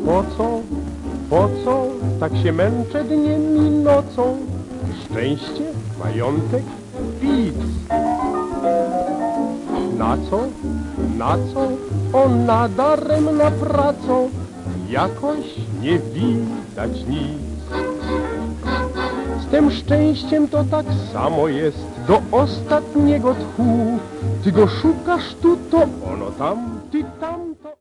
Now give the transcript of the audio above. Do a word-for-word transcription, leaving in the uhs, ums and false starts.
Po co, po co tak się męczę dniem i nocą? Szczęście, majątek, pic. Na co, na co, o nadaremna pracą, jakoś nie widać nic. Z tym szczęściem to tak samo jest, do ostatniego tchu. Ty go szukasz tu, to ono tam, ty tam.